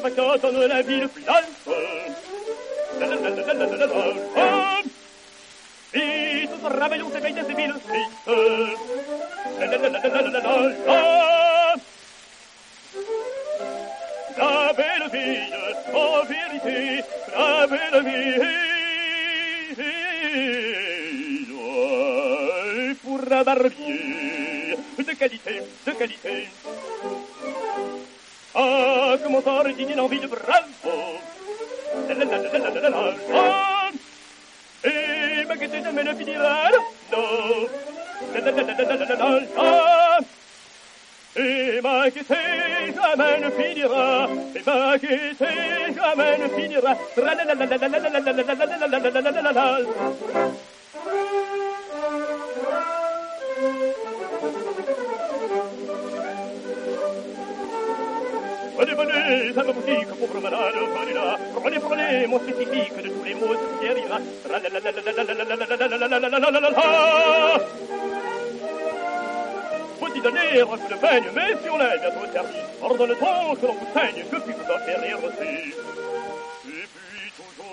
vacante dans la ville plante. Et tout travaillons ses veilles, ses villes tristes. La belle vie, en vérité, la belle vie. Pour un barbier de qualité, de qualité. Ah, comment ça redit une envie de bravo. Et ma gaieté jamais ne finira, non. Et ma gaieté jamais ne finira, et ma gaieté jamais ne finira. Venez, ça me boutique, pauvre malade, venez là. Prenez, mon spécifique de tous les mots de guérira. Faut-y donner un coup de peigne, mais si on est bientôt servi, ordonne-t-on que l'on vous saigne, que puis vous en faire rire aussi. Et puis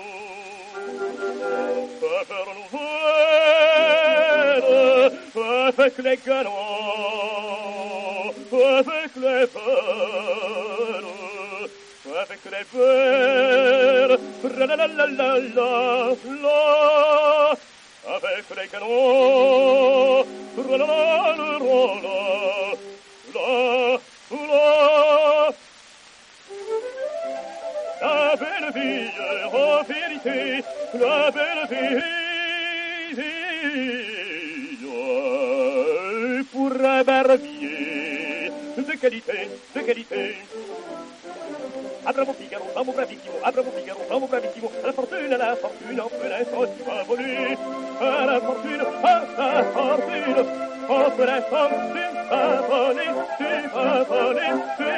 toujours, à faire nouvelle, avec les canons, avec les peurs, avec les peurs, la la la la la la, avec les canons, la la la la la la. La belle vie, en vérité, la belle vie, pour un barbier de qualité, de qualité. Abramo Figaro, vamo bravissimo, Abramo Figaro, vamo bravissimo, la fortuna, en peu l'instant tu vas voler, la fortune, en peu l'instant tu vas voler, tu vas voler, tu